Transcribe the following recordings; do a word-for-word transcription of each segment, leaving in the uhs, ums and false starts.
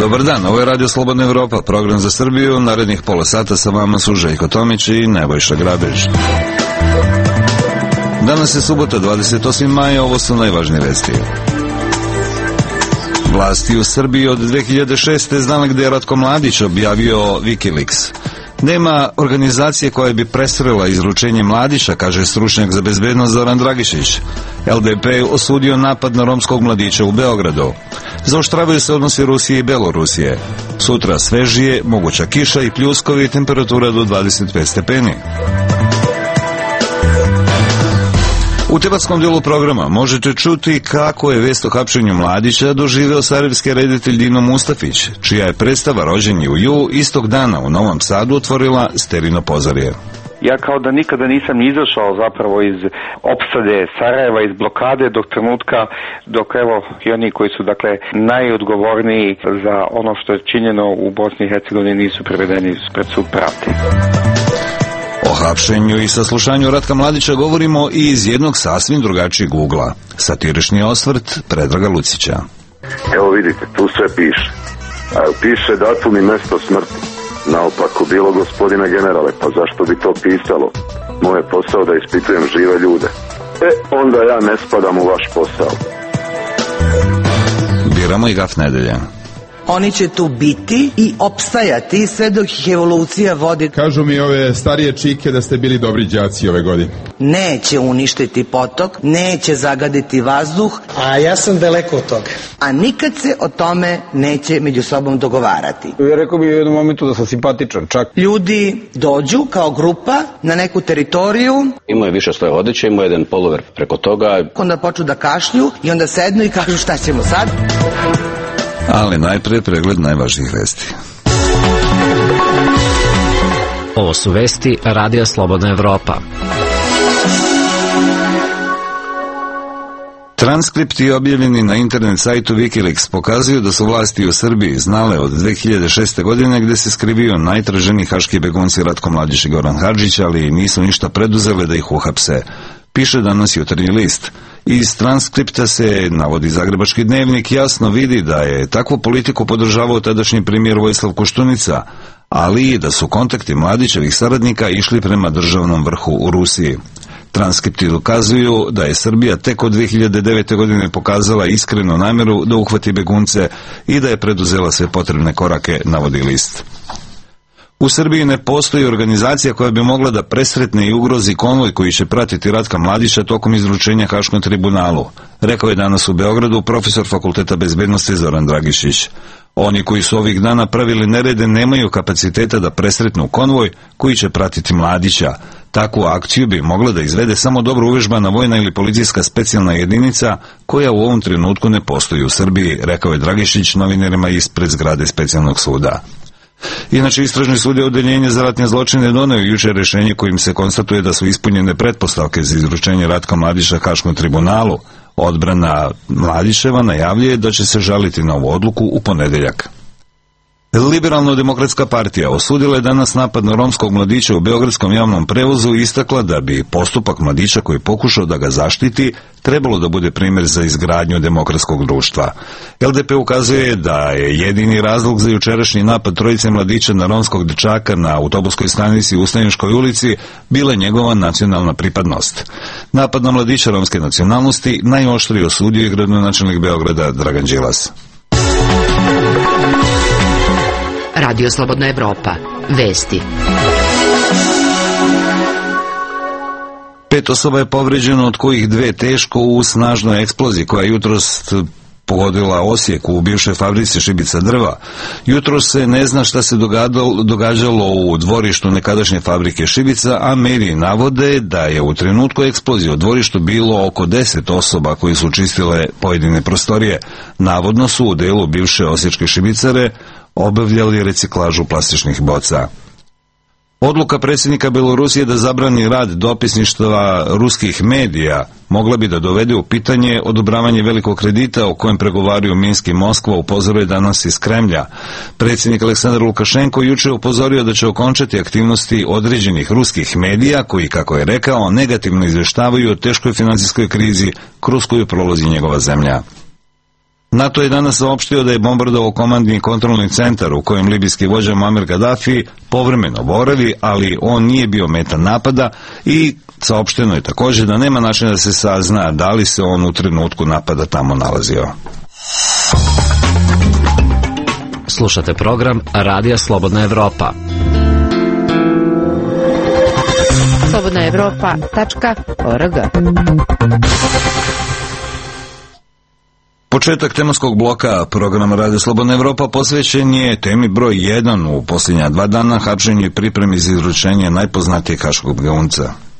Dobar dan, ovo je Radio Slobodna Evropa, program za Srbiju. Narednih pola sata sa vama su Željko Tomić i Nebojša Grabež. Danas je subota, dvadeset osmi maja, ovo su najvažnije vesti. Vlasti u Srbiji od dve hiljade šeste. znale gde je Ratko Mladić, objavio Wikileaks. Nema organizacije koja bi presrela izručenje Mladića, kaže stručnjak za bezbednost Zoran Dragišić. L D P osudio napad na romskog mladića u Beogradu. Zaoštravaju se odnosi Rusije i Belorusije. Sutra svežije, moguća kiša i pljuskovi, temperatura do dvadeset pet stepeni. U tematskom delu programa možete čuti kako je vest o hapšenju Mladića doživeo sarajevski reditelj Dino Mustafić, čija je predstava Rođeni u Ju istog dana u Novom Sadu otvorila Sterino pozorje. Ja kao da nikada nisam izašao zapravo iz opsade Sarajeva, iz blokade do trenutka dok evo i oni koji su dakle najodgovorniji za ono što je činjeno u Bosni i Hercegovini nisu privedeni pred sud pravde. O hapšenju i saslušanju Ratka Mladića govorimo i iz jednog sasvim drugačijeg ugla. Satirični osvrt Predraga Lucića. Evo vidite, tu sve piše. A piše datum i mesto smrti. Naopako bilo, gospodine generale, pa zašto bi to pisalo? Moje posao da ispitujem žive ljude. E, onda ja ne spadam u vaš posao. Biramo i gaf nedelje. Oni će tu biti i opstajati sve dok ih evolucija vodi. Kažu mi ove starije čike da ste bili dobri đaci ove godine. Neće uništiti potok, neće zagaditi vazduh. A ja sam daleko od toga. A nikad se o tome neće među sobom dogovarati. Ja rekao bih u jednom momentu da sam simpatičan, čak. Ljudi dođu kao grupa na neku teritoriju. Imao je više svoje odeće, imao je jedan polover preko toga. Onda počnu da kašlju i onda sednu i kažu šta ćemo sad? Ali najpre pregled najvažnijih vesti. Ovo su vesti Radija Slobodna Evropa. Transkripti objavljeni na internet sajtu Wikileaks pokazuju da su vlasti u Srbiji znale od dve hiljade šeste. godine gde se skrivio najtraženiji haški begunci Ratko Mladić i Goran Hadžić, ali nisu ništa preduzele da ih uhapse. Piše danas Jutarnji list. Iz transkripta se, navodi Zagrebački dnevnik, jasno vidi da je takvu politiku podržavao tadašnji premijer Vojislav Koštunica, ali i da su kontakti Mladićevih saradnika išli prema državnom vrhu u Rusiji. Transkripti dokazuju da je Srbija tek od dve hiljade devete. godine pokazala iskrenu nameru da uhvati begunce i da je preduzela sve potrebne korake, navodi list. U Srbiji ne postoji organizacija koja bi mogla da presretne i ugrozi konvoj koji će pratiti Ratka Mladića tokom izručenja Haškom tribunalu, rekao je danas u Beogradu profesor Fakulteta bezbednosti Zoran Dragišić. Oni koji su ovih dana pravili nerede nemaju kapaciteta da presretnu konvoj koji će pratiti Mladića. Takvu akciju bi mogla da izvede samo dobro uvežbana vojna ili policijska specijalna jedinica koja u ovom trenutku ne postoji u Srbiji, rekao je Dragišić novinarima ispred zgrade specijalnog suda. Inače, istražni sud je odeljenje za ratne zločine doneo juče rešenje kojim se konstatuje da su ispunjene pretpostavke za izručenje Ratka Mladića Haškom tribunalu. Odbrana Mladićeva najavljuje da će se žaliti na ovu odluku u ponedeljak. Liberalno-demokratska partija osudila je danas napad na romskog mladića u beogradskom javnom prevozu i istakla da bi postupak mladića koji pokušao da ga zaštiti trebalo da bude primjer za izgradnju demokratskog društva. L D P ukazuje da je jedini razlog za jučerašnji napad trojice mladića na romskog dečaka na autobuskoj stanici u Ustaničkoj ulici bila njegova nacionalna pripadnost. Napad na mladića romske nacionalnosti najoštrije osudio je gradonačelnik Beograda Dragan Đilas. Radio Slobodna Evropa. Vesti. Pet osoba je povređeno, od kojih dve teško u snažnoj eksploziji koja je jutros pogodila Osijek u bivšoj fabrici šibica drva. Jutros se ne zna šta se događalo u dvorištu nekadašnje fabrike šibica, a mediji navode da je u trenutku eksplozije u dvorištu bilo oko deset osoba koji su čistile pojedine prostorije. Navodno su u delu bivše osječke šibicare obavljali reciklažu plastičnih boca. Odluka predsjednika Belorusije da zabrani rad dopisništva ruskih medija mogla bi da dovede u pitanje odobravanje velikog kredita o kojem pregovaraju Minsk i Moskva, upozorio je danas iz Kremlja. Predsjednik Aleksandar Lukašenko juče upozorio da će okončati aktivnosti određenih ruskih medija koji, kako je rekao, negativno izveštavaju o teškoj financijskoj krizi kroz koju prolazi njegova zemlja. NATO je danas saopštio da je bombardovao komandni kontrolni centar u kojem libijski vođa Muammar Gaddafi povremeno boravi, ali on nije bio meta napada i saopšteno je također da nema načina da se sazna da li se on u trenutku napada tamo nalazio. Slušate program Radija Slobodna Evropa. slobodna evropa tačka org. Početak tematskog bloka programa Radio Slobodna Evropa posvećen je temi broj jedan u posljednja dva dana, hapšenju i pripremi za izručenje najpoznatijeg haškog begunca.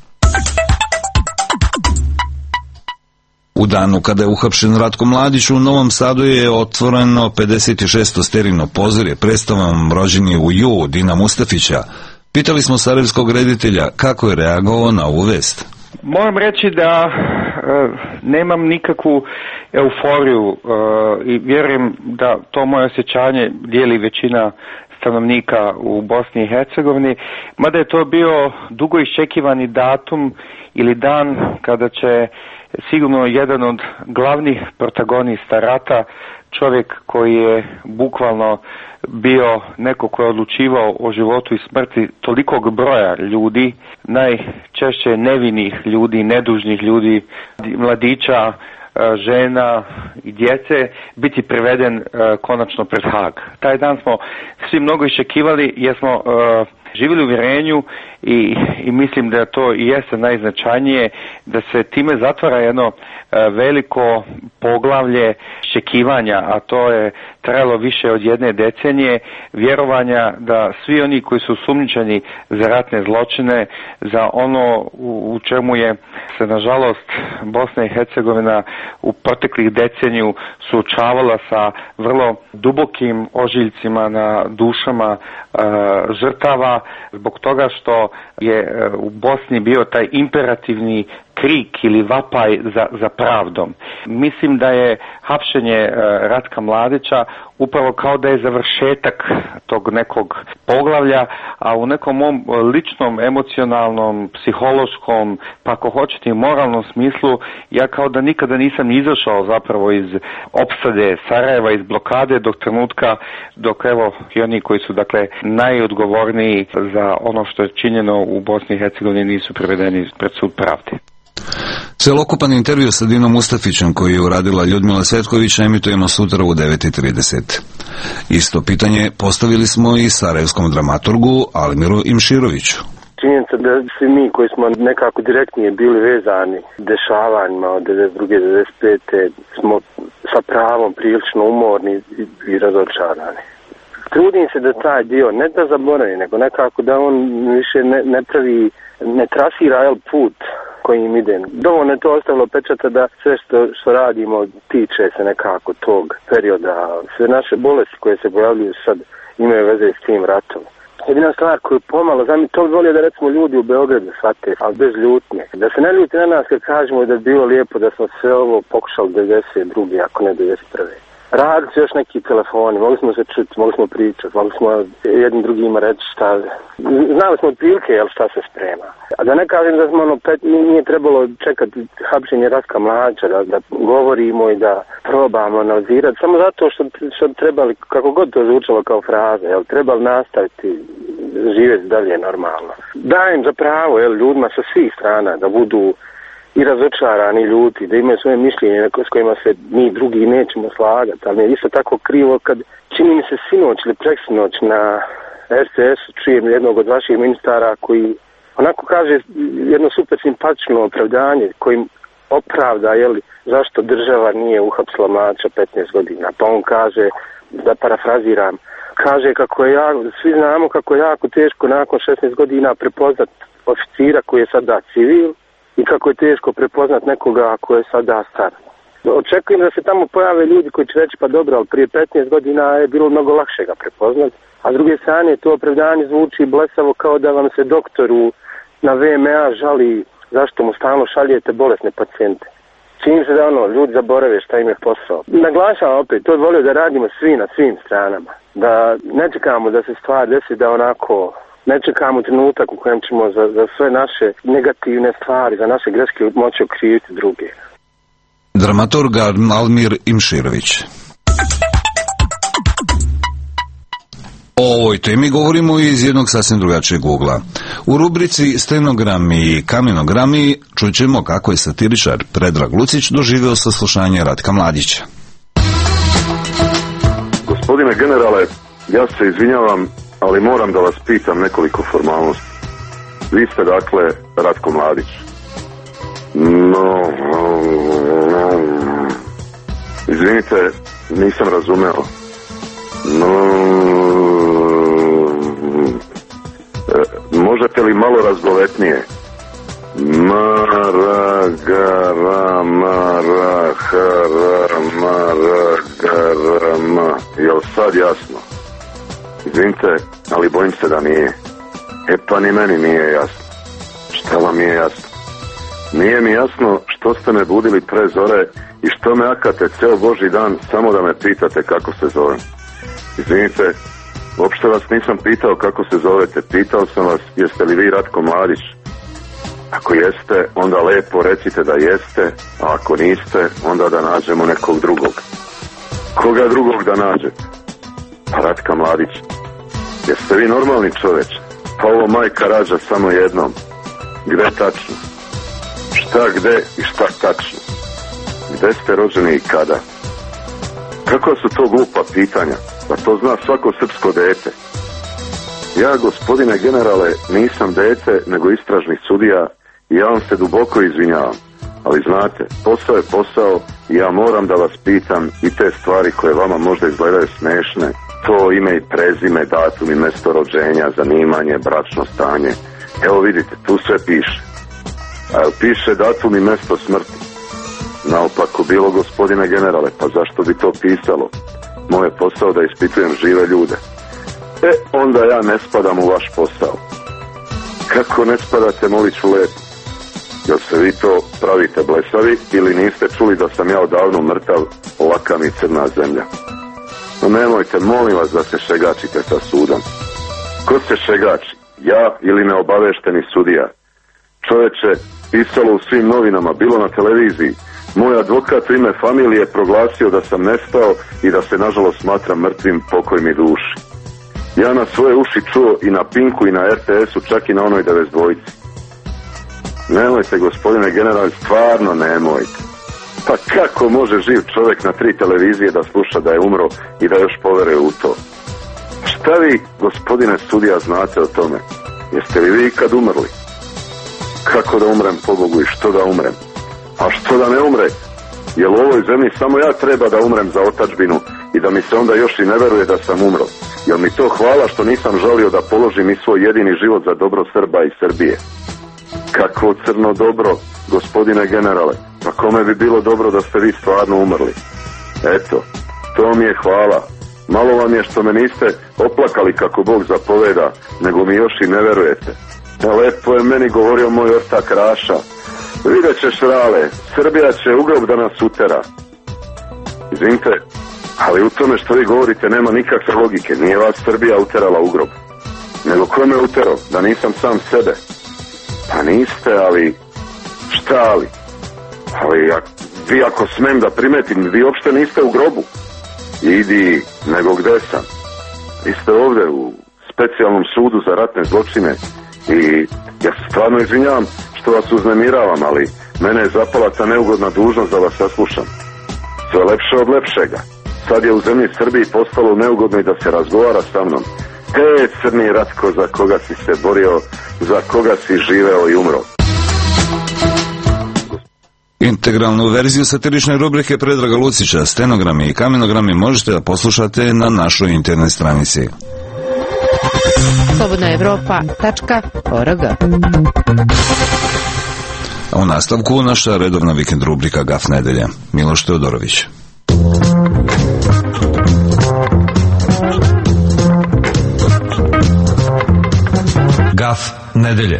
U danu kada je uhapšen Ratko Mladić, u Novom Sadu je otvoreno pedeset šesto sterino pozorje predstavom Rođeni u ju Dina Mustafića. Pitali smo sarajevskog reditelja kako je reagovao na ovu vest. Moram reći da e, nemam nikakvu euforiju e, i vjerujem da to moje osjećanje dijeli većina stanovnika u Bosni i Hercegovini, mada je to bio dugo iščekivani datum ili dan kada će sigurno jedan od glavnih protagonista rata, čovjek koji je bukvalno bio neko ko je odlučivao o životu i smrti tolikog broja ljudi, najčešće nevinih ljudi, nedužnih ljudi, mladića, žena i djece, biti priveden konačno pred Hag. Taj dan smo svi mnogo iščekivali jer smo živjeli u uvjerenju i, i mislim da to i jeste najznačajnije, da se time zatvara jedno veliko poglavlje iščekivanja, a to je trajalo više od jedne decenije, vjerovanja da svi oni koji su osumnjičeni za ratne zločine, za ono u, u čemu je se nažalost Bosna i Hercegovina u proteklih deceniju suočavala sa vrlo dubokim ožiljcima na dušama e, žrtava, zbog toga što je e, u Bosni bio taj imperativni krik ili vapaj za, za pravdom. Mislim da je hapšenje e, Ratka Mladića upravo kao da je završetak tog nekog poglavlja, a u nekom mom ličnom, emocionalnom, psihološkom, pa ako hoćete i moralnom smislu, ja kao da nikada nisam izašao zapravo iz opsade Sarajeva, iz blokade do trenutka dok evo i oni koji su dakle najodgovorniji za ono što je činjeno u Bosni i Hercegovini nisu privedeni pred sud pravde. Celokupan intervju sa Dinom Mustafićem koji je uradila Ljudmila Svetković emitujemo sutra u devet i trideset. Isto pitanje postavili smo i sarajevskom dramaturgu Almiru Imširoviću. Činjenica da svi mi koji smo nekako direktnije bili vezani dešavanjima od devedeset druge do devedeset pete smo sa pravom prilično umorni i razočarani. Trudim se da taj dio ne da zaboravi, nego nekako da on više ne, ne pravi, ne trasira el put kojim idem. Dovoljno je to ostavilo pečata da sve što, što radimo tiče se nekako tog perioda. Sve naše bolesti koje se pojavljuju sad imaju veze s tim ratom. Jedina stvar koju pomalo, znam, to volio da recimo ljudi u Beogradu shvate, ali bez ljutnje. Da se ne ljuti na nas kad kažemo da je bilo lijepo da smo sve ovo pokušali devedeset druge, ako ne devedeset prve. Radili su još neki telefoni, mogli smo se čuti, mogli smo pričati, mogli smo jednim drugima reći šta, znali smo otprilike jel šta se sprema. A da ne kažem da smo ono, pet, nije trebalo čekati hapšenje Ratka Mladića, da, da govorimo i da probamo analizirati, samo zato što, što trebali, kako god to zvučalo kao fraza, jel trebali nastaviti živjeti dalje normalno. Dajem za pravo jel, ljudima sa svih strana da budu i razočarani ljudi, da imaju svoje mišljenje s kojima se mi drugi nećemo slagati, ali je isto tako krivo kad čini mi se sinoć ili preksinoć na er te esu čujem jednog od vaših ministara koji onako kaže jedno super simpatično opravdanje kojim opravda jeli, zašto država nije uhapsila Mladića petnaest godina, pa on kaže, da parafraziram, kaže kako je jako, svi znamo kako je jako teško nakon šesnaest godina prepoznat oficira koji je sada civil, i kako je teško prepoznat nekoga ko je sada star. Očekujem da se tamo pojave ljudi koji će reći pa dobro, ali prije petnaest godina je bilo mnogo lakše ga prepoznat, a s druge strane to opravdanje zvuči blesavo kao da vam se doktoru na ve em a žali zašto mu stalno šaljete bolesne pacijente. Čini se da ono, ljudi zaborave šta im je posao. Naglašavam opet, to je volio da radimo svi na svim stranama, da ne čekamo da se stvar desi da onako ne čekamo trenutak u kojem ćemo za, za sve naše negativne stvari, za naše greške moći okriviti druge. Dramaturg Almir Imširović. O ovoj temi govorimo iz jednog sasvim drugačijeg ugla. U rubrici Stenogrami i kamenogrami čućemo kako je satiričar Predrag Lucić doživeo saslušanje Ratka Mladića. Gospodine generale, ja se izvinjavam, ali moram da vas pitam nekoliko formalnosti. Vi ste dakle Ratko Mladić. No, no, no. Izvinite, nisam razumeo. No, e, možete li malo razgovetnije? Mara, gara, mara, hara, mara, gara, ma. Jel sad jasno? Izvinite, ali bojim se da nije. E pa ni meni nije jasno. Šta vam nije jasno? Nije mi jasno što ste me budili pre zore i što me akate ceo Božji dan samo da me pitate kako se zovem. Izvinite, uopšte vas nisam pitao kako se zovete. Pitao sam vas jeste li vi Ratko Mladić. Ako jeste, onda lepo recite da jeste, a ako niste, onda da nađemo nekog drugog. Koga drugog da nađete? Pa Ratka Mladić. Jeste vi normalni čoveč? Pa ovo majka rađa samo jednom. Gde tačno? Šta gde i šta tačno? Gde ste rođeni i kada? Kako su to glupa pitanja? Pa to zna svako srpsko dete. Ja, gospodine generale, nisam dete, nego istražni sudija i ja vam se duboko izvinjavam. Ali znate, posao je posao i ja moram da vas pitam i te stvari koje vama možda izgledaju smešne. To ime i prezime, datum i mjesto rođenja, zanimanje, bračno stanje. Evo vidite, tu sve piše. A piše datum i mjesto smrti. Naopako bilo, gospodine generale, pa zašto bi to pisalo? Moj je posao da ispitujem žive ljude. E, onda ja ne spadam u vaš posao. Kako ne spadate, molit ću lepo? Jel se vi to pravite blesavi ili niste čuli da sam ja odavno mrtav, laka mi crna zemlja? No nemojte, molim vas da se šegačite sa sudom. Ko se šegači? Ja ili neobavešteni sudija? Čoveče, pisalo u svim novinama, bilo na televiziji. Moj advokat u ime familije proglasio da sam nestao i da se nažalost smatram mrtvim, pokoj mi duši. Ja na svoje uši čuo i na Pinku i na R T S-u, čak i na onoj devedeset dvojici. Nemojte, gospodine general, stvarno nemojte. Pa kako može živ čovjek na tri televizije da sluša da je umro i da još poveruje u to? Šta vi, gospodine sudija, znate o tome? Jeste li vi ikad umrli? Kako da umrem, pobogu, i što da umrem? A što da ne umre? Jer u ovoj zemlji samo ja treba da umrem za otadžbinu i da mi se onda još i ne veruje da sam umro? Jel mi to hvala što nisam žalio da položim i svoj jedini život za dobro Srba i Srbije? Kako crno dobro, gospodine generale? Pa kome bi bilo dobro da ste vi stvarno umrli? Eto, to mi je hvala. Malo vam je što me niste oplakali kako Bog zapoveda, nego mi još i ne verujete. Lepo je meni govorio moj ortak Raša. Vidjet ćeš, Rale, Srbija će u grob da nas utera. Izvinite, ali u tome što vi govorite nema nikakve logike. Nije vas Srbija uterala u grob. Nego ko me utero? Da nisam sam sebe. Pa niste, ali... Šta ali? Ali ja, vi ako smem da primetim, vi uopšte niste u grobu. Idi, nego gde sam? Vi ste ovde u specijalnom sudu za ratne zločine i ja se stvarno izvinjavam što vas uznemiravam, ali mene je zapala ta neugodna dužnost da vas saslušam. Sve lepše od lepšega. Sad je u zemlji Srbiji postalo neugodno i da se razgovara sa mnom. E, crni Ratko, za koga si se borio, za koga si živeo i umro. Integralnu verziju satirične rubrike Predraga Lucića, stenogrami i kamenogrami možete da poslušate na našoj internet stranici. slobodna evropa tačka org. A u nastavku naša redovna vikend rubrika Gaf nedelje. Miloš Teodorović. Gaf nedelje.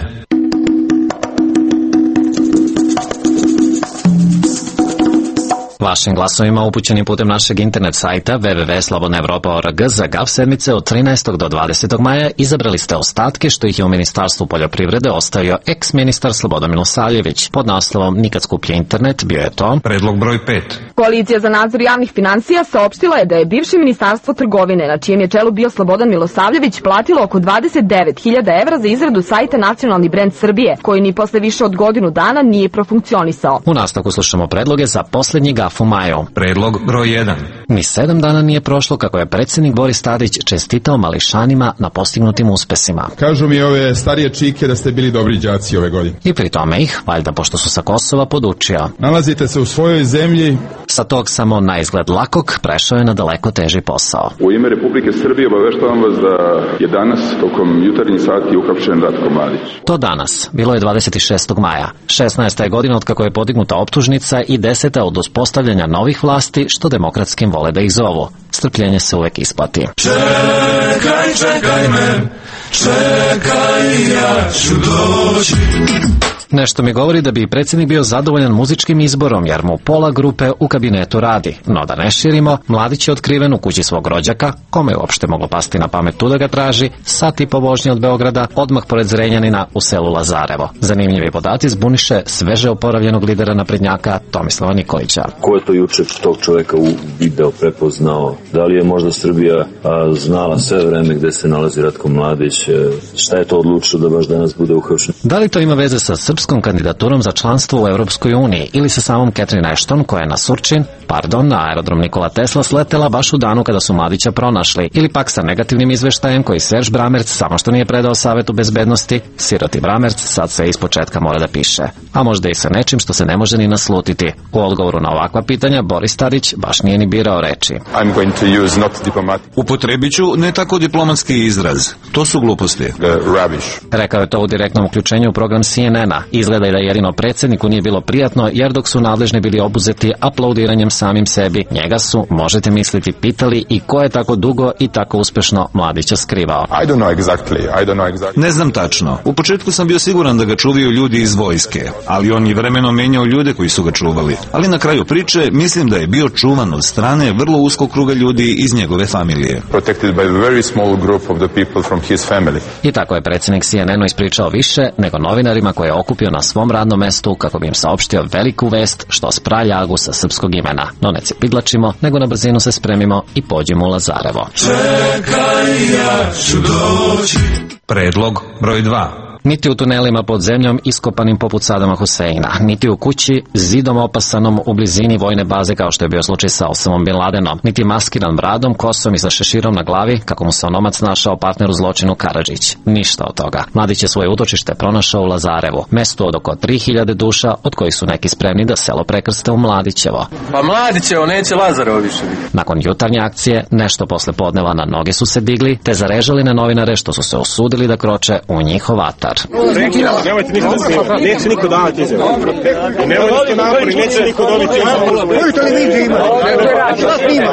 Vašim glasovima upućenim putem našeg internet sajta w w w tačka slobodna evropa tačka org za Gav sedmice od trinaestog do dvadesetog maja izabrali ste ostatke što ih je u Ministarstvu poljoprivrede ostavio eks-ministar Slobodan Milosavljević. Pod naslovom Nikad skuplji internet bio je to predlog broj pet. Koalicija za nadzor javnih finansija saopštila je da je bivše Ministarstvo trgovine, na čijem je čelu bio Slobodan Milosavljević, platilo oko dvadeset devet hiljada evra za izradu sajta Nacionalni brend Srbije, koji ni posle više od godinu dana nije profunkcionisao. U nastavku slušamo predloge za poslednji Gaf u maju. Predlog broj jedan. Ni sedam dana nije prošlo kako je predsjednik Boris Tadić čestitao mališanima na postignutim uspesima. Kažu mi ove starije čike da ste bili dobri đaci ove godine. I pri tome ih, valjda pošto su sa Kosova, podučio. Nalazite se u svojoj zemlji. Sa tog samo na izgled lakog prešao je na daleko teži posao. U ime Republike Srbije obaveštavam vas da je danas tokom jutarnjih sati uhapšen Ratko Mladić. To danas, bilo je dvadeset šestog maja. šesnaesta je godina od kako je podignuta optužnica i deseta od uspostavljanja novih vlasti, što demokratskim vole da ih zovu. Strpljenje se uvek isplati. Čekaj, čekaj me, čekaj, ja ću doći. Nešto mi govori da bi i predsjednik bio zadovoljan muzičkim izborom, jer mu pola grupe u kabinetu radi. No da ne širimo, Mladić je otkriven u kući svog rođaka, kome je uopšte moglo pasti na pamet tu da ga traži, sat i po vožnje od Beograda, odmah pored Zrenjanina u selu Lazarevo. Zanimljivi podaci zbuniše sveže oporavljenog lidera naprednjaka Tomislava Nikolića. Ko je to juče tog čoveka u video prepoznao? Da li je možda Srbija a, znala sve vreme gde se nalazi Ratko Mladić? E, šta je to odlučilo da baš danas bude uhapšen? Da li to ima veze sa srpskom kandidaturom za članstvo u Evropskoj uniji ili sa samom Catherine Ashton, koja je na Surčin, pardon, na aerodrom Nikola Tesla sletela baš u danu kada su Mladića pronašli, ili pak sa negativnim izveštajem koji Serge Bramerc samo što nije predao Savetu bezbednosti, siroti Bramerc sad sve ispočetka mora da piše. A možda i sa nečim što se ne može ni naslutiti. U odgovoru na ovakva pitanja Boris Tadić baš nije ni birao reči. I'm going to use not diplomatic. Upotrebit ću ne tako diplomatski izraz. To su gluposti. Uh, rubbish. Rekao je to u direktnom uključenju u program C N N-a. Izgleda i da jedino predsjedniku nije bilo prijatno, jer dok su nadležni bili obuzeti aplaudiranjem samim sebi, njega su, možete misliti, pitali i ko je tako dugo i tako uspešno Mladića skrivao. I don't know exactly. I don't know exactly. Ne znam tačno. U početku sam bio siguran da ga čuvaju ljudi iz vojske, ali on je vremeno menjao ljude koji su ga čuvali. Ali na kraju priče mislim da je bio čuvan od strane vrlo uskog kruga ljudi iz njegove familije. Protected by a very small group of the people from his family. I tako je predsjednik C N N-u ispričao više nego novinarima koje je okupio na svom radnom mestu kako bi im saopštio veliku vest što spra ljagu sa srpskog imena. No ne cepidlačimo, nego na brzinu se spremimo i pođemo u Lazarevo. Čekaj, ja ću doći. Predlog broj dva. Niti u tunelima pod zemljom iskopanim poput Sadama Huseina, niti u kući zidom opasanom u blizini vojne baze kao što je bio slučaj sa Osamom Bin Ladenom, niti maskiran bradom, kosom i sa šeširom na glavi kako mu se onomac našao partner u zločinu Karadžić. Ništa od toga. Mladić je svoje utočište pronašao u Lazarevu, mestu od oko tri hiljade duša, od kojih su neki spremni da selo prekrste u Mladićevo. Pa Mladićevo, neće Lazarevo više biti. Nakon jutarnje akcije, nešto posle podneva na noge su se digli, te zarežali na novinare što su se osudili da kroče u njihov atar. Nemojte niko da snima, neće niko davati izjavu. Nemojte napori, neće niko dobiti izjavu. Nemojte li mi da ima? Šta snima?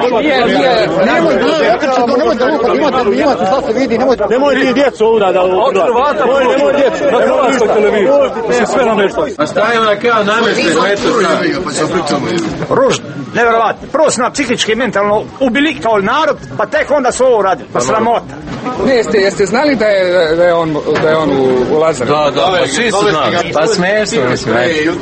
Nemojte da lupa, imate šta se vidi, nemojte. Nemojte i djecu ovdje da lupa. Nemojte djecu, na Hrvatskoj televiziji. Se sve nameštali. A stavimo na kao namještaju, eto šta. Ružno, nevjerovatno. Prvo su nam psihički i mentalno ubili kao narod, pa tek onda su ovo radili. Pa sramota. Ne, jeste, jeste znali da je, da je on, da je on u, u Lazarevu? Da, da, pa svi su znali. Pa smiješno, mislim.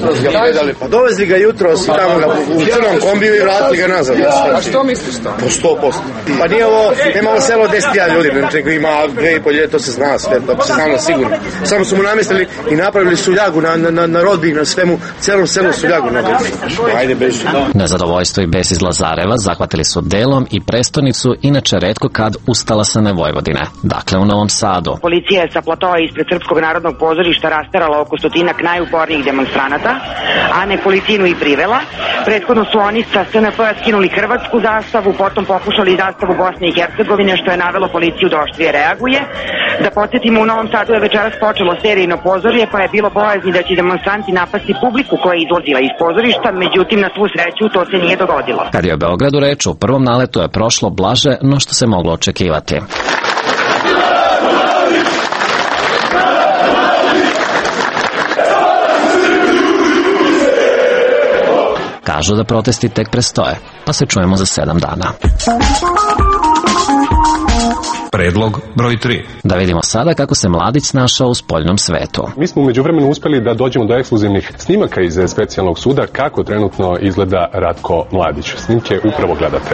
Pa dovezli ga jutros i tamo ga u crnom kombiju i vratili ga nazad. A što misliš to? Po sto posto. Pa nije ovo, nema ovo selo deset hiljada ljudi, nego ima dve i pol ljede, to se zna sve, to se znalo sigurno. Samo su mu namestili i napravili suljagu na, na, na rodbi, na svemu, celom selu suljagu napravili. Ajde, beži. Nezadovoljstvo i bes iz Lazareva zahvatili su delom i prestonicu, inače retko kad ustalasane Vojvodine, dakle u Novom Sadu. Policija je sa platoa ispred Srpskog narodnog pozorišta rasterala oko stotinak najupornijih demonstranata, a nekolicinu i privela. Prethodno su oni sa S N P-a skinuli hrvatsku zastavu, potom pokušali zastavu Bosne i Hercegovine, što je navelo policiju da oštrije reaguje. Da podsjetimo, u Novom Sadu je večeras počelo serijno pozorje, pa je bilo bojazni da će demonstranti napasti publiku koja je izlazila iz pozorišta, međutim na svu sreću to se nije dogodilo. Kad je o Beogradu reč, u prvom naletu je prošlo blaže no što se moglo očekivati. kažu da protesti tek prestoje, pa se čujemo za sedam dana. Predlog broj tri. Da vidimo sada kako se Mladić snašao u spoljnom svetu. Mi smo umeđu vremenu uspeli da dođemo do ekskluzivnih snimaka iz specijalnog suda kako trenutno izgleda Ratko Mladić. Snimke upravo gledate.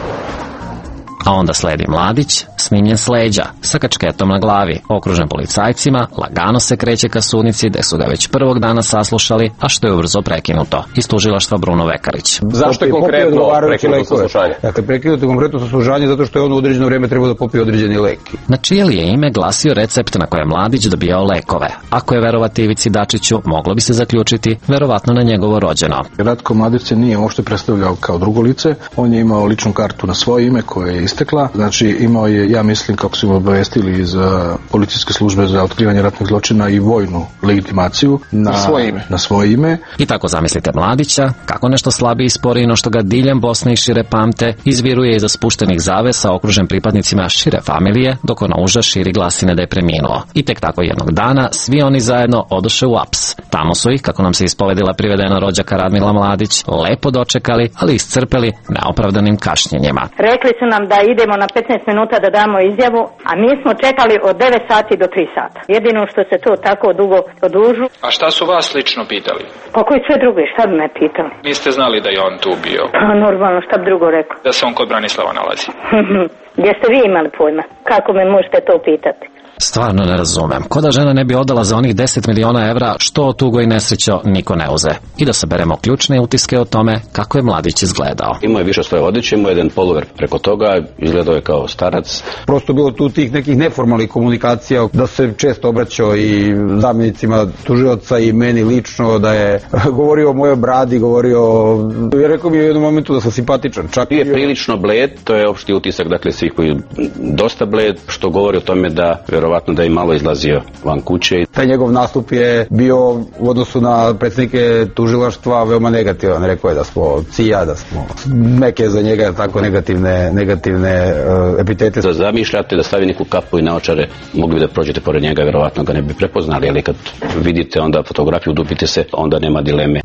A onda sledi Mladić, snimljen s leđa, sa kačketom na glavi, okružen policajcima, lagano se kreće ka sudnici gde su ga već prvog dana saslušali, a što je ubrzo prekinuto, iz tužilaštva Bruno Vekarić. Zašto je konkretno prekinuto saslušanje? Dakle, prekinuto konkretno saslušanje zato što je on u određeno vrijeme trebao da popije određeni lek. Na čije li je ime glasio recept na koje je Mladić dobijao lekove? Ako je verovati Ivici Dačiću, moglo bi se zaključiti verovatno na njegovo rođeno. Ratko Mladić se nije uopšte predstavljao kao drugo lice, on je imao ličnu kartu na svoje ime koje je istekla, znači imao je, ja mislim, kako su im obavestili iz policijske službe za otkrivanje ratnih zločina i vojnu legitimaciju na, na, svoje ime. na svoje ime. I tako zamislite Mladića, kako nešto slabiji spori no što ga diljem Bosne i šire pamte, izviruje iza spuštenih zavesa okružen pripadnicima šire familije, dok ona uža širi glasine da je preminuo. I tek tako jednog dana svi oni zajedno odoše u aps. Tamo su ih, kako nam se ispovedila privedena rođaka Radmila Mladić, lepo dočekali, ali iscrpeli neopravdanim kašnjenjima. Rekli su nam da idemo na petnaest minuta da damo izjavu, a mi smo čekali od devet sati do tri sata. Jedino što se to tako dugo odužu. A šta su vas lično pitali? Pa koji sve drugi, šta bi me pitali? Niste znali da je on tu bio? Pa normalno, šta bi drugo rekao? Da se on kod Branislava nalazi. Gdje ste vi imali pojma? Kako me možete to pitati? Stvarno ne razumem. Ko da žena ne bi odala za onih deset miliona evra što o tugo i nesrećo niko ne uze. I da saberemo ključne utiske o tome kako je Mladić izgledao. Imao je više svoje odjeće, imao je jedan poluver preko toga, izgledao je kao starac. Prosto bilo tu tih nekih neformalnih komunikacija, da se često obraćao i zamjenicima tužioca i meni lično, da je govorio o mojoj bradi, govorio, je rekao mi u jednom momentu da sam simpatičan. Čak je prilično bled, to je opšti utisak, dakle svih koji dosta bled, što govori o tome da verovatno da je malo izlazio van kuće. Taj njegov nastup je bio u odnosu na predsjednike tužilaštva veoma negativan. Rekao je da smo cija, da smo neke za njega tako negativne, negativne uh, epitete. Da zamišljate da stavi neku kapu i naočare, mogli bi da prođete pored njega, verovatno ga ne bi prepoznali, ali kad vidite onda fotografiju, udupite se, onda nema dileme.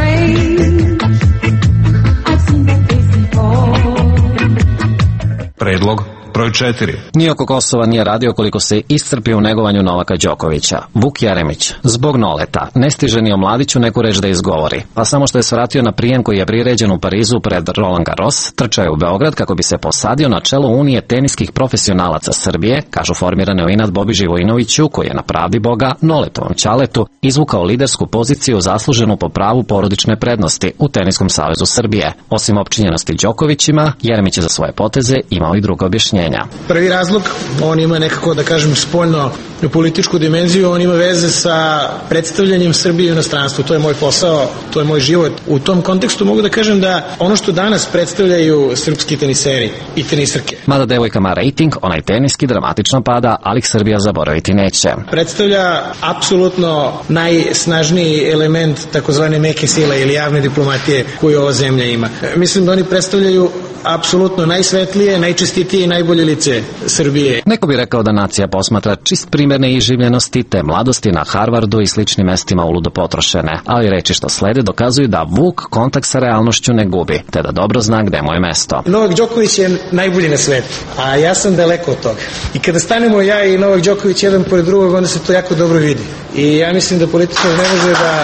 Predlog broj četiri. Ni oko Kosova nije radio koliko se iscrpio u negovanju Novaka Đokovića. Vuk Jeremić, zbog Noleta, ne stiže ni o Mladiću neku reč da izgovori, pa samo što je svratio na prijem koji je priređen u Parizu pred Roland Garros, trčao je u Beograd kako bi se posadio na čelo Unije teniskih profesionalaca Srbije, kažu formirane u inat Bobi Živojinoviću, koji je na pravdi Boga, Noletovom ćaletu, izvukao lidersku poziciju zasluženu po pravu porodične prednosti u Teniskom savezu Srbije. Osim opčinjenosti Đokovićima, Jeremić je za svoje poteze imao i drugo objašnjenje. Prvi razlog, on ima nekako, da kažem, spoljno političku dimenziju, on ima veze sa predstavljanjem Srbije u inostranstvu. To je moj posao, to je moj život. U tom kontekstu mogu da kažem da ono što danas predstavljaju srpski teniseri i tenisarke. Mada devojkama rating, onaj teniski dramatično pada, ali ih Srbija zaboraviti neće. Predstavlja apsolutno najsnažniji element takozvane meke sile ili javne diplomatije koju ova zemlja ima. Mislim da oni predstavljaju apsolutno najsvetlije, najčestitije i najbolje lice Srbije. Neko bi rekao da nacija posmatra čist primjerne iživljenosti te mladosti na Harvardu i sličnim mestima uludo potrošene, ali reči što slede dokazuju da Vuk kontakt sa realnošću ne gubi, te da dobro zna gde mu je mesto. Novak Đoković je najbolji na svetu, a ja sam daleko od toga. I kada stanemo ja i Novak Đoković jedan pored drugog, onda se to jako dobro vidi. I ja mislim da političar ne može da...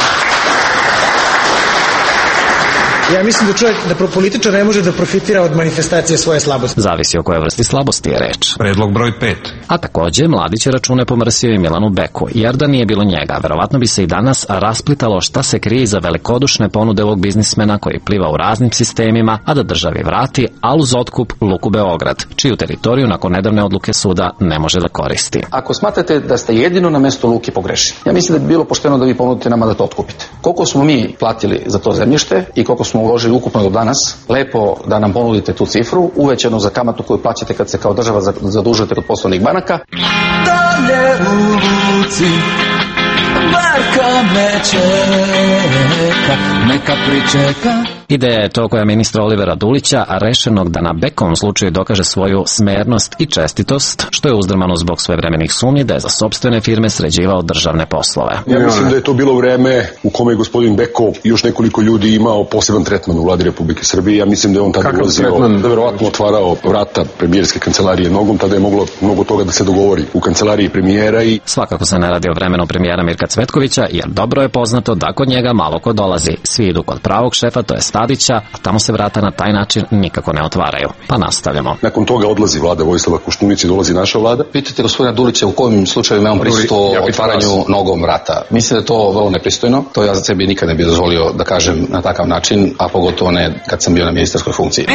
Ja mislim da čovjek, da političar ne može da profitira od manifestacije svoje slabosti. Zavisi o kojoj vrsti slabosti je reč. Predlog broj pet. A takođe, Mladić je račune pomrsio i Milanu Beku, jer da nije bilo njega, verovatno bi se i danas rasplitalo šta se krije iza velikodušne ponude ovog biznismena koji pliva u raznim sistemima, a da državi vrati, al uz otkup Luku Beograd, čiju teritoriju nakon nedavne odluke suda ne može da koristi. Ako smatrate da ste jedino na mesto Luke pogrešili, ja mislim da bi bilo pošteno da vi ponudite nama da to otkupite. Koliko smo mi platili za to zemljište i koliko smo uložili ukupno do danas, lepo da nam ponudite tu cifru, uvećano za kamatu koju plaćate kad se kao država zadužujete kod poslovnih banaka. Dalje u luci, barka me čeka, neka pričeka. Ideja je to koja ministra Olivera Dulića, a rešenog da na Bekovom slučaju dokaže svoju smernost i čestitost, što je uzdrmano zbog svevremenih sumnji da je za sopstvene firme sređivao državne poslove. Ja mislim da je to bilo vreme u kome je gospodin Beko i još nekoliko ljudi imao poseban tretman u vladi Republike Srbije. Ja mislim da je on tada ulazio, da verovatno otvarao vrata premijerske kancelarije nogom, tada je moglo mnogo toga da se dogovori u kancelariji premijera. I svakako se ne radi o vremenu premijera Mirka Cvetkovića, jer dobro je poznato da kod njega malo ko dolazi. Svi idu kod pravog šefa, to je Tadića, a tamo se vrata na taj način nikako ne otvaraju. Pa nastavljamo. Nakon toga odlazi vlada Vojislava Koštunice i dolazi naša vlada. Pitajte gospodina Dulića u kojim slučajevima je on prisustvo otvaranju nogom vrata. Mislim da je to vrlo nepristojno. To ja za sebi nikad ne bih dozvolio da kažem na takav način, a pogotovo ne kad sam bio na ministarskoj funkciji.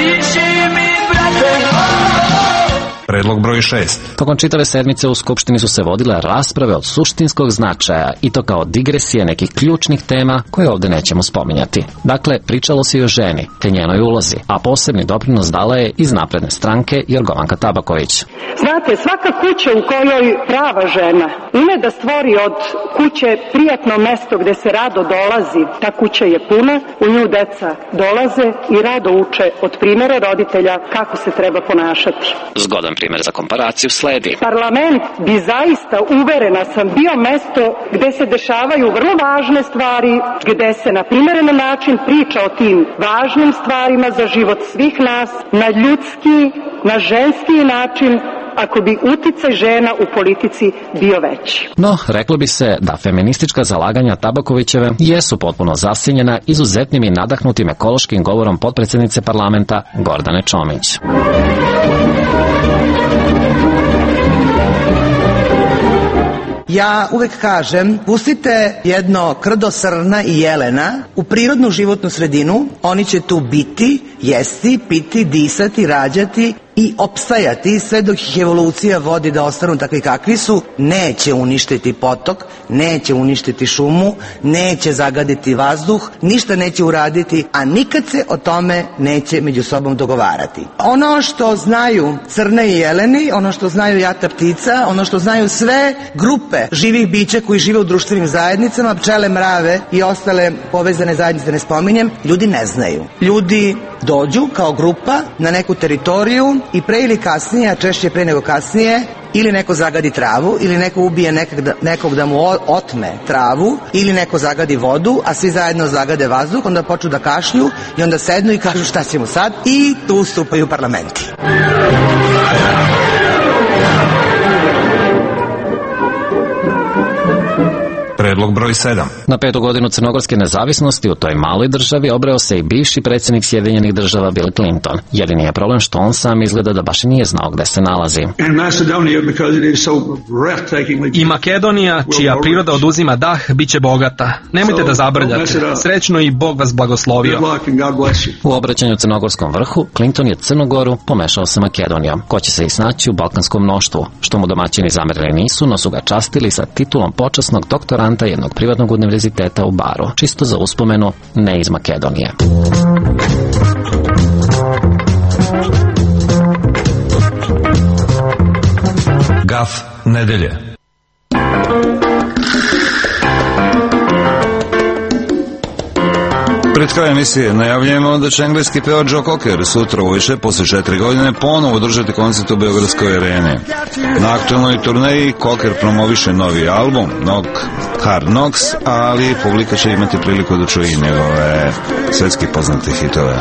Predlog broj šest. Tokom čitave sedmice u Skupštini su se vodile rasprave od suštinskog značaja i to kao digresije nekih ključnih tema koje ovde nećemo spominjati. Dakle, pričalo se i o ženi, te njenoj ulozi, a posebni doprinos dala je iz Napredne stranke Jorgovanka Tabaković. Znate, svaka kuća u kojoj prava žena ume da stvori od kuće prijatno mesto gde se rado dolazi, ta kuća je puna, u nju deca dolaze i rado uče od primera roditelja kako se treba ponašati. Zgodan primjer za komparaciju sledi. Parlament bi zaista, uverena sam, bio mesto gde se dešavaju vrlo važne stvari, gde se na primjeren način priča o tim važnim stvarima za život svih nas, na ljudski, na ženski način, ako bi uticaj žena u politici bio veći. No, reklo bi se da feministička zalaganja Tabakovićeve jesu potpuno zasjenjena izuzetnim i nadahnutim ekološkim govorom potpredsjednice parlamenta Gordane Čomić. Ja uvek kažem, pustite jedno krdo srna i jelena u prirodnu životnu sredinu, oni će tu biti, jesti, piti, disati, rađati i opstajati sve dok ih evolucija vodi da ostanu takvi kakvi su. Neće uništiti potok, neće uništiti šumu, neće zagaditi vazduh, ništa neće uraditi, a nikad se o tome neće među sobom dogovarati. Ono što znaju crne i jeleni, ono što znaju jata ptica, ono što znaju sve grupe živih bića koji žive u društvenim zajednicama, pčele, mrave i ostale povezane zajednice ne spominjem, ljudi ne znaju. Ljudi dođu kao grupa na neku teritoriju i pre ili kasnije, a češće pre nego kasnije, ili neko zagadi travu, ili neko ubije nekog da, nekog da mu otme travu, ili neko zagadi vodu, a svi zajedno zagade vazduh, onda počnu da kašlju i onda sednu i kažu šta ćemo sad, i tu stupaju parlamenti. Predlog broj sedam. Na petu godinu crnogorske nezavisnosti u toj maloj državi obreo se i bivši predsjednik Sjedinjenih država Bill Clinton. Jedini je problem što on sam izgleda da baš nije znao gde se nalazi. I Makedonija, čija priroda oduzima dah, bit će bogata. Nemojte da zabrljate. Srećno i Bog vas blagoslovio. U obraćanju crnogorskom vrhu, Clinton je Crnogoru pomešao sa Makedonijom, ko će se i snaći u balkanskom mnoštvu, što mu domaćini zamerili nisu, no su ga častili sa titulom počasnog doktora jednog privatnog univerziteta u Baru, čisto za uspomenu, ne iz Makedonije. Gaf nedelje. Pred krajem emisije najavljujemo da će engleski pevač Joe Cocker sutra uveče posle četiri godine ponovo držati koncert u Beogradskoj areni. Na aktualnoj turneji Cocker promoviše novi album Knock Hard Knocks, ali publika će imati priliku da čuje i njegove svetski poznate hitove.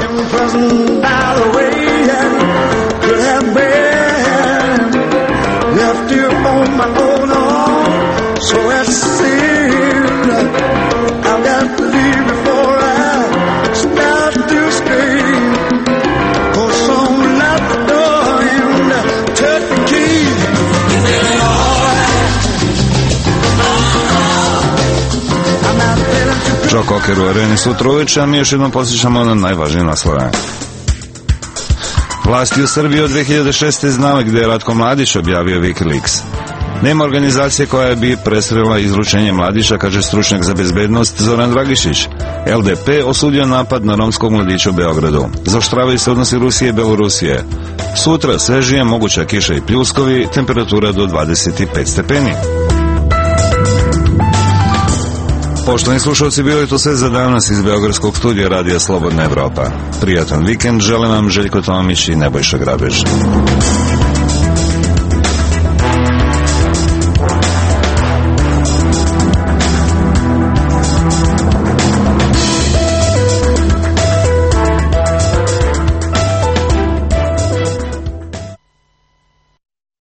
Joe Cocker u areni sutra uveče, a mi još jednom posjećamo na najvažnije naslove. Vlasti u Srbiji od dve hiljade šeste znale gde je Ratko Mladić, objavio Wikileaks. Nema organizacije koja bi presrela izručenje Mladića, kaže stručnjak za bezbednost Zoran Dragišić. L D P osudio napad na romskog mladića u Beogradu. Zaoštravaju se odnosi Rusije i Belorusije. Sutra svežije, moguća kiša i pljuskovi, temperatura do dvadeset pet stepeni. Poštovani slušalci, bilo je to sve za danas iz Beogradskog studija Radija Slobodna Evropa. Prijatan vikend želim vam Željko Tomić i Nebojša Grabež.